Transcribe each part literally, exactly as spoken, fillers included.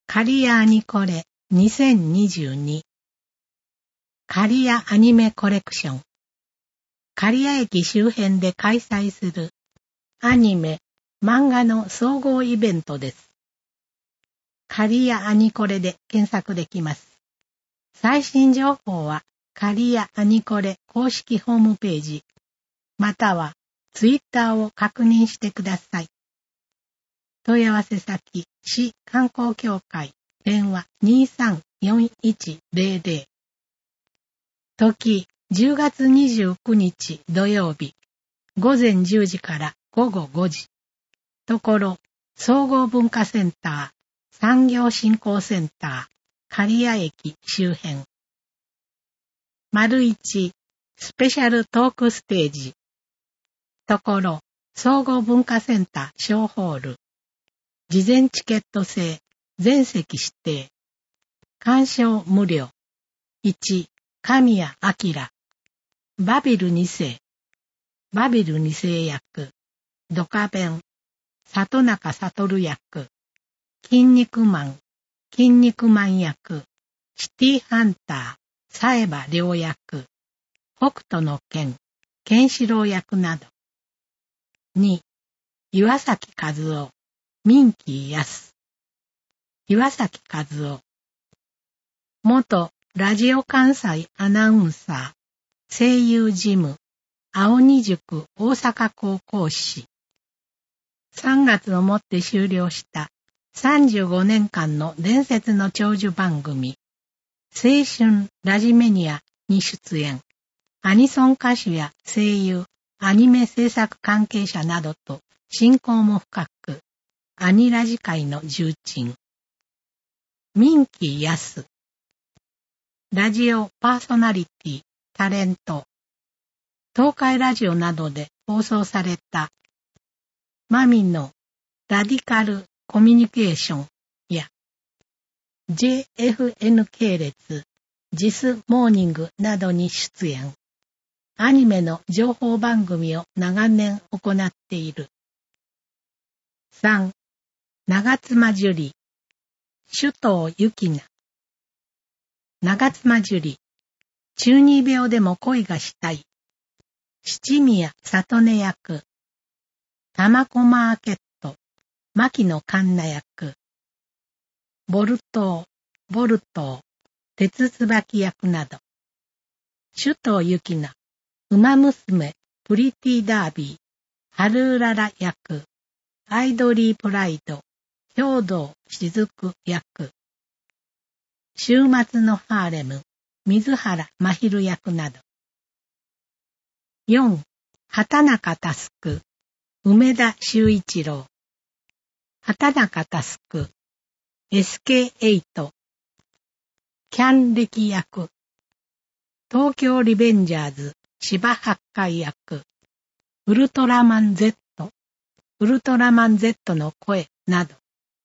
カリアアニコレにせんにじゅうにカリアアニメコレクション。刈谷駅周辺で開催するアニメ、漫画の総合イベントです。刈谷アニコレで検索できます。最新情報は刈谷アニコレ公式ホームページ、またはツイッターを確認してください。問い合わせ先、市観光協会、電話 にさんよんいちゼロゼロ。時、じゅうがつにじゅうくにち土曜日、午前じゅうじから午後ごじ。ところ、総合文化センター、産業振興センター、刈谷駅周辺。丸一、スペシャルトークステージ。ところ、総合文化センター小ホール。事前チケット制、全席指定。鑑賞無料。いち、神谷明。バビルに世。バビルに世役。ドカベン。里中悟役。筋肉マン。筋肉マン役。シティハンター。冴羽良役。北斗の拳。ケンシロウ役など。に、岩崎和夫。ミンキーヤス。岩崎和夫。元ラジオ関西アナウンサー、声優事務、青二塾大阪校講師。さんがつをもって終了したさんじゅうごねんかんの伝説の長寿番組、青春ラジメニアに出演。アニソン歌手や声優、アニメ制作関係者などと親交も深く、アニラジ界の重鎮。ミンキーヤス。ラジオパーソナリティ、タレント。東海ラジオなどで放送されたマミのラディカルコミュニケーションや ジェイエフエヌ 系列、ジスモーニングなどに出演。アニメの情報番組を長年行っている。さん. 長妻樹里。首藤幸奈。長妻樹里。中二病でも恋がしたい。七宮里音役。玉子マーケット。牧野環奈役。ボルトー、ボルトー、鉄椿役など。首藤幸奈。馬娘、プリティダービー。春うらら役。アイドリープライド。兵道雫役。週末のハーレム、水原真昼役など。よん. 畑中佑、梅田修一郎。畑中佑、エスケーエイト、キャン歴役。東京リベンジャーズ、芝八海役。ウルトラマン Z、ウルトラマン Z の声など。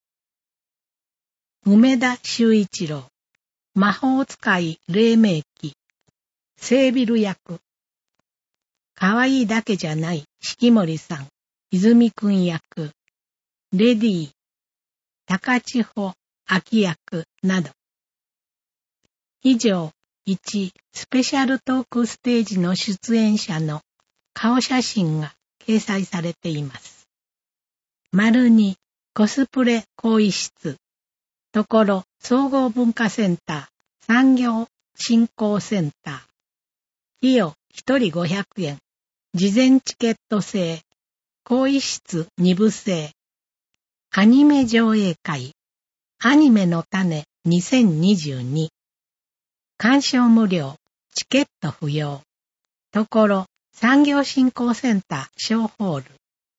梅田修一郎。魔法使い黎明期。セービル役。可愛いだけじゃない四季森さん。泉くん役。レディー。高千穂秋役など。以上、いち. スペシャルトークステージの出演者の顔写真が掲載されています。丸にコスプレ更衣室。ところ、総合文化センター、産業振興センター。費用ひとりごひゃくえん。事前チケット制。更衣室に部制。アニメ上映会。アニメの種にせんにじゅうに。鑑賞無料。チケット不要。ところ、産業振興センター小ホール。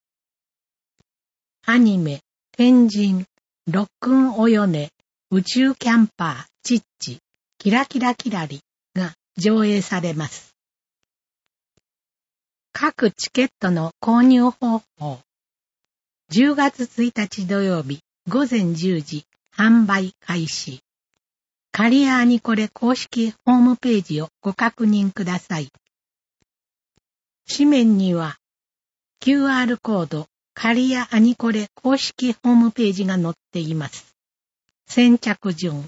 アニメ、天神。ロックンおよね、宇宙キャンパー、チッチ、キラキラキラリが上映されます。各チケットの購入方法。じゅうがつついたち土曜日、午前じゅうじ、販売開始。刈谷アニコレ公式ホームページをご確認ください。紙面には、キューアール コード、刈谷アニコレ公式ホームページが載っています。 先着順。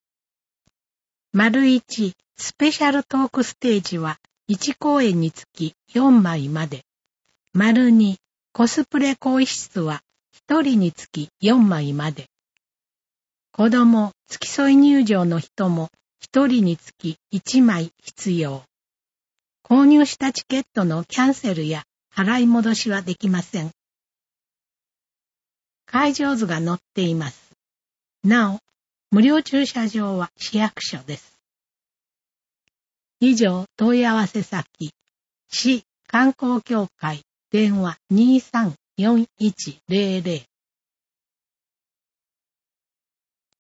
丸いち、スペシャルトークステージはいち公演につきよんまいまで。丸に、コスプレ更衣室はひとりにつきよんまいまで。子供、付き添い入場の人もひとりにつきいちまい必要。購入したチケットのキャンセルや払い戻しはできません。会場図が載っています。なお、無料駐車場は市役所です。以上、問い合わせ先、市観光協会電話にーさんよんいちゼロゼロ